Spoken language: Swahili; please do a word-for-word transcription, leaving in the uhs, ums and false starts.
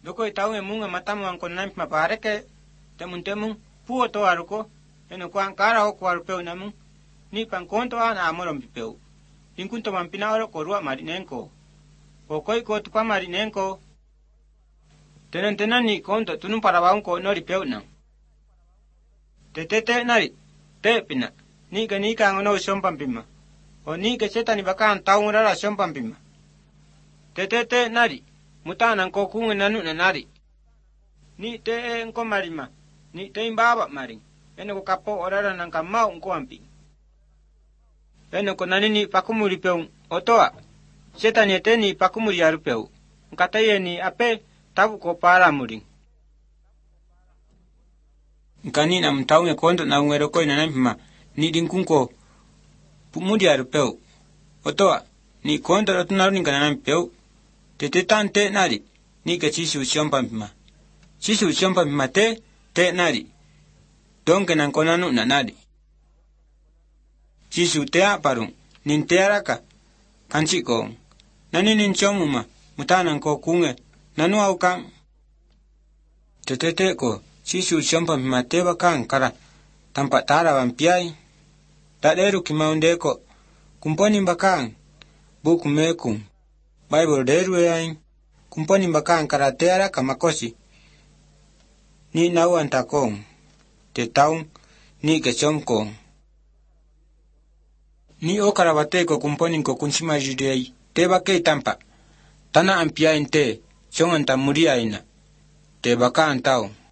Loko itau emunga matamu ang konanam mapareke temun temun puo to aruko eno kwa ankara o kwa rupeu namun ni pangkonto an amorom pipeu. Inkunto mampina oro korua marinenko. O koi ko tupa marinenko. Tenan tenan ni konto tunun parawaun ko no ripeu nang. Te te te nari te pina ni ka ni ka ngono sompam pima. O ni ka seta ni bakan taung rara sompam pima. Te te te nari mutanan ko kunga nanu na nari. Ni te e nko marima ni te imbaba maring. Eno ko kapo orara nang kamau nko ampi. Eno ko nani ni pakumuri peung otoa. Seta ni ete ni pakumuri arupeu. Nkataye ni ape tabu ko para muring. Nkani na mtaunge konto na ungeroko ina nampima ni dinkunko pumuri arupeu. Otoa ni konto rotunaru ni kana nampeu. Tete tante nari ni ka chisu usiompa mpima. Chisu usiompa mpima te te nari. Donke nang konanu na nari. Chisu tea parung, nin tea raka, kanchi kong. Nani nin chomuma, mutanan ko kunge, nanu au kang. Tetete ko, chisu siompa mima teba kang kara, tampak tara wampiai. Taderu kimaunde ko, kumponi mbakang, buku mekung. Bible deru yain, kumponi mbakang kara tea raka makosi. Ni nau antakong, te taung, ni kechom kong. Ni o karabate ko kumponin ko kunsima judei teba kei tampa tana ampiain te chongan tamuria ina te baka antau